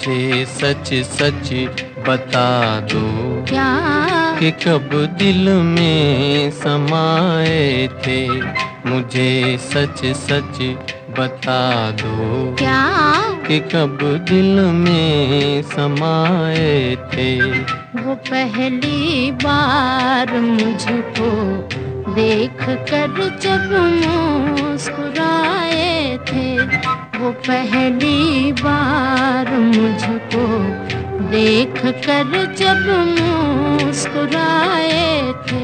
मुझे सच सच बता दो क्या कि कब दिल में समाए थे। मुझे सच सच बता दो क्या कि कब दिल में समाए थे। वो पहली बार मुझको देख कर जब मुस्कुराए थे। वो पहली बार मुझको देख कर जब मुस्कुराए थे।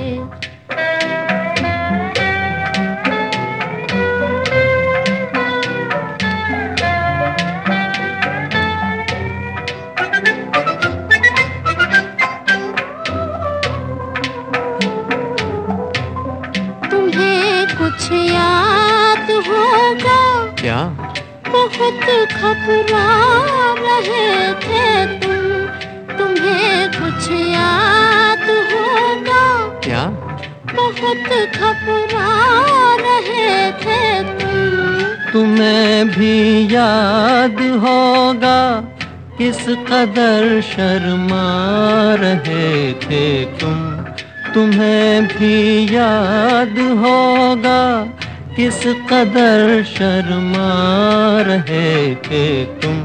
तुम्हें कुछ याद होगा, क्या बहुत घबरा रहे थे तुम। तुम्हें कुछ याद होगा, क्या बहुत घबरा रहे थे तुम। तुम्हें भी याद होगा किस कदर शर्मा रहे थे तुम। तुम्हें भी याद होगा किस कदर शर्मा रहे थे तुम।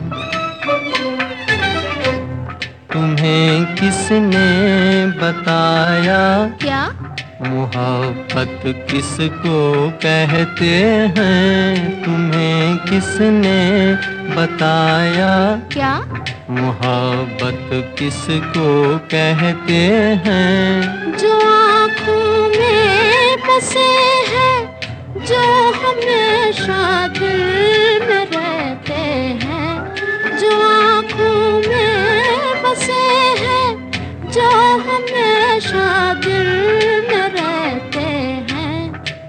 तुम्हें किसने बताया क्या मोहब्बत किसको कहते हैं। तुम्हें किसने बताया क्या मोहब्बत किसको कहते हैं। जो आँखों में बसे हैं, जो हमेशा दिल में रहते हैं। जो आँखों में बसे हैं, जो हमेशा दिल में रहते हैं।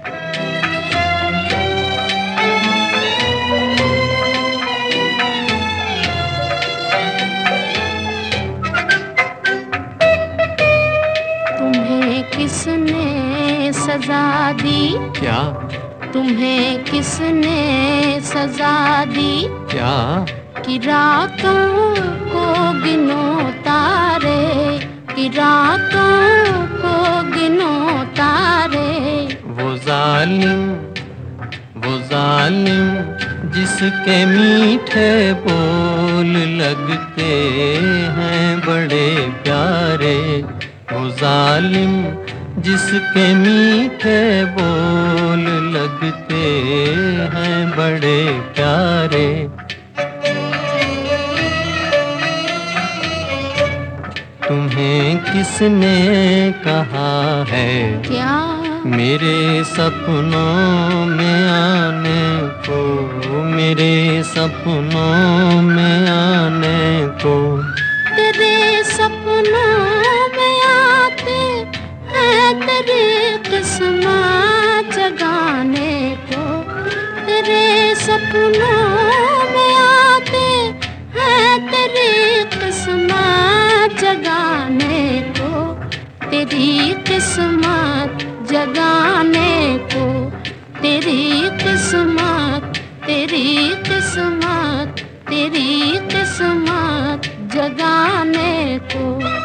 तुम्हें किसने सजा दी, क्या तुम्हें किसने सजा दी, क्या कि रातों को गिनो तारे, कि रातों को गिनो तारे। वो जालिम जिसके मीठे बोल लगते हैं बड़े प्यारे। वो जालिम जिसके मीठे बोल लगते हैं बड़े प्यारे। तुम्हें किसने कहा है क्या मेरे सपनों में आने को, मेरे सपनों में आने को। तेरे सपनों में आते हैं तेरी किस्मत जगाने को। तेरे सपनों में आते हैं तेरी किस्मत जगाने को। तेरी किस्मत जगाने को। तेरी किस्मत, तेरी किस्मत, तेरी किस्मत जगाने को।